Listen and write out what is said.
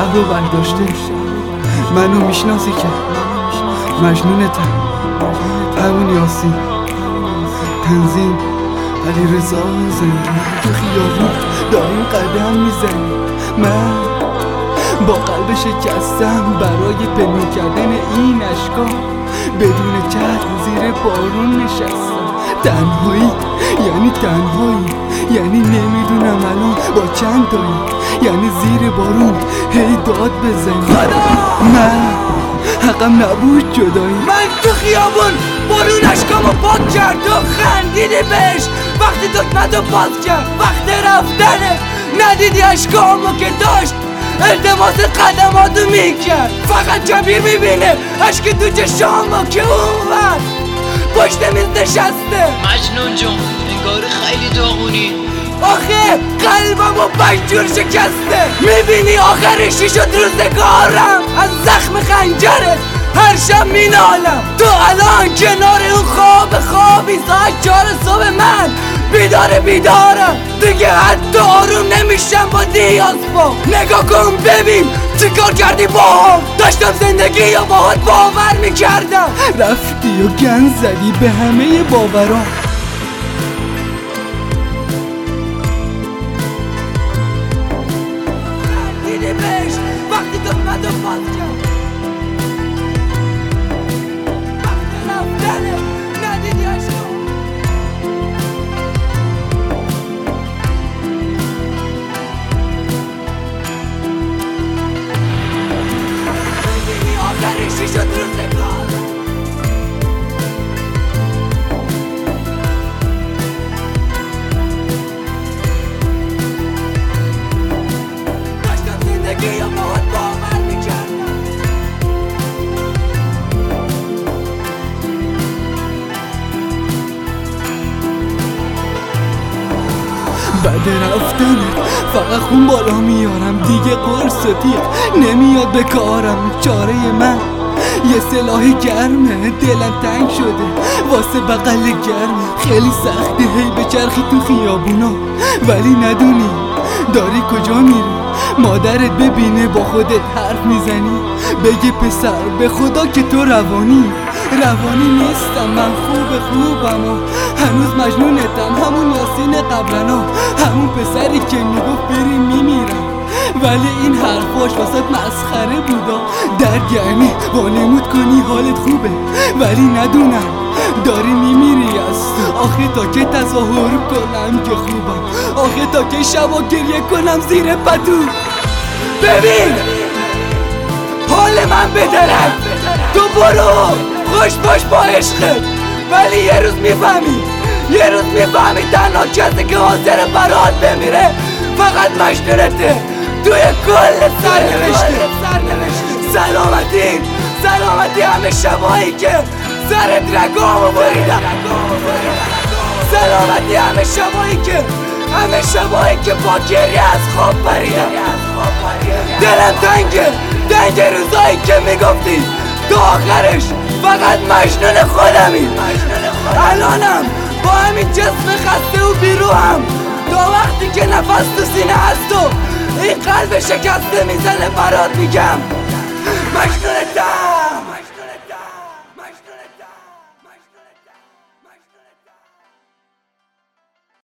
شهر رو برداشته. منو میشناسی که مجنونتم، همون یاسین تنظیم علی رضا زندگی تو خیابون داریم قدم میزنیم. من با قلب شکستم برای پنهون کردن این اشکا، بدون چتر زیر بارون نشستم. تنهایی یعنی تنهایی، یعنی نمیدونم الان با چند تایی، یعنی زیر بارون هی داد بزنی. من حقم نبود جدایی. من تو خیابون بارون اشکامو پاک کرد و خندیدی بهش وقتی دکمتو باز کرد. وقت رفتنه ندیدی اشکامو که داشت التماس قدماتو میکرد. فقط جبیر میبینه اشک تو چشامو که اون وقت پشت میز نشسته. مجنون جون انگار خیلی داغونی. آخه قلبمو بشجور شکسته. میبینی آخرشی شد روزگارم از زخم خنجرت هر شب مینالم. تو الان کنار اون خوابی ساعت 4 صبح من بیدارم دیگه، حتی آروم نمیشم با دیاسپا. نگاه کن ببین چه کار کردی باهم. داشتم زندگی یا باهات باور میکردم، رفتی و گن زدی به همه باورام. دیدی بهش وقتی دکمتو باز کرد. وقت رفتنه ندیدی اشکام. میبینی آخرشی شد روزگار. داشتم زندگی یا باهات باور میکردم. بعد رفتنت فقط خون بالا میارم دیگه. قرص و تیغ نمیاد به کارم. چاره من یه سلاح گرمه، دلم تنگ شده واسه بغل گرم. خیلی سخته هی بچرخی تو خیابونا ولی ندونی داری کجا میری. مادرت ببینه با خودت حرف میزنی، بگه پسر به خدا که تو روانی نیستم. من خوبم و هنوز مجنونتم، همون یاسین قبلنا، همون پسری که میگفت بریم میمیرم. ولی این حرفاش واسه مسخره بودا. درگرمی وانمود کنی حالت خوبه ولی ندونم داری میمیری از تو. آخه تا که تظاهر کنم که خوبم، آخه تا که شبا گریه کنم زیر پتو. ببین حال من بدرم، تو برو خوش باش با عشقت. ولی یه روز میفهمی تنها کسی که حاضر برات بمیره فقط مجنونته. توی کل سرنوشته سلامتی همه شبایی که سرت رگامو بریدم. سلامتی همه شبایی که با گریه از خواب پریدم. دلم تنگ روزایی که میگفتی تو آخرش فقط مجنون خودمی. الانم با همین جسم خسته و بیروحم تا وقتی که نفس تو سینه هست و این قلب شکسته میزنه برات میگم مجنونتم.